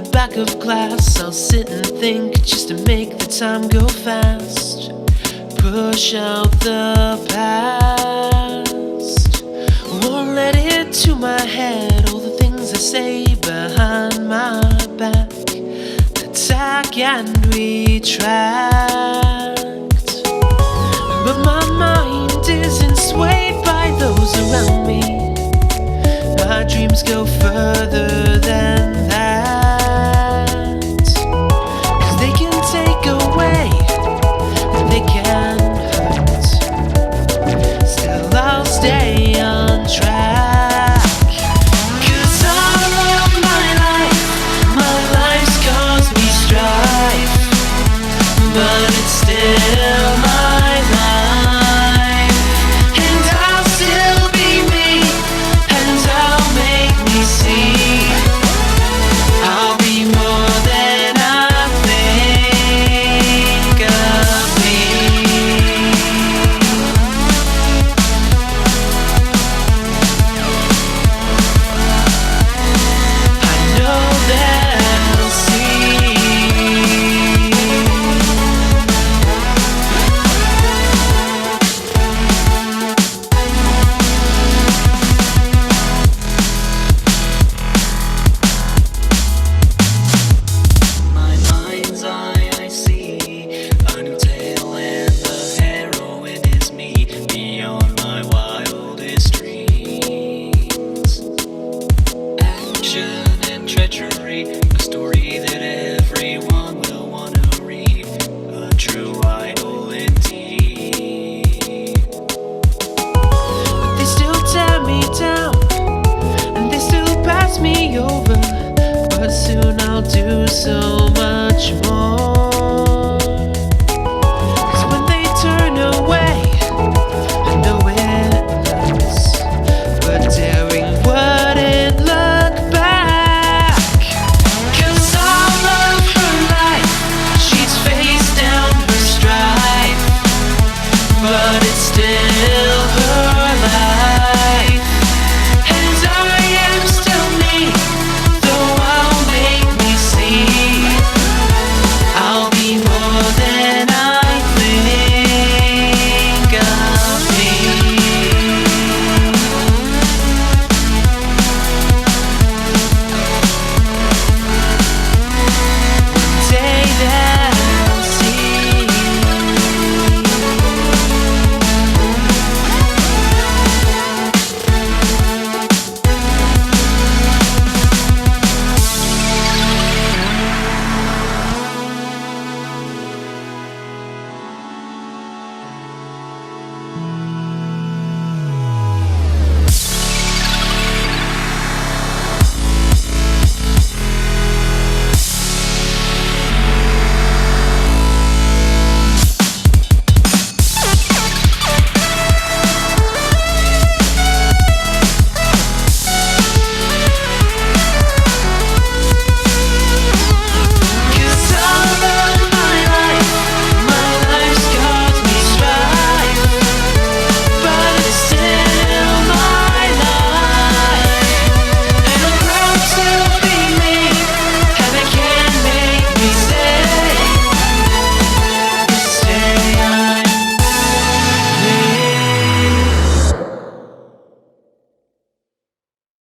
back of glass, I'll sit and think just to make the time go fast. Push out the past, won't let it to my head. All the things I say behind my back, attack and retract. But my mind isn't swayed by those around me. My dreams go further than that. 'Cause they can take away and they can hurt. Still I'll stay on track. 'Cause all of my life's caused me strife. But it's still my life. And I'll still be me, and I'll make me see. I'll be more than I think of me. I know they'll see. My mind's eye, I see a new tale, and the heroine is me, beyond my wildest dreams. Action and treachery, a story that everyone will want to read, a true idol indeed. But they still tear me down, and they still pass me over. But soon I'll do so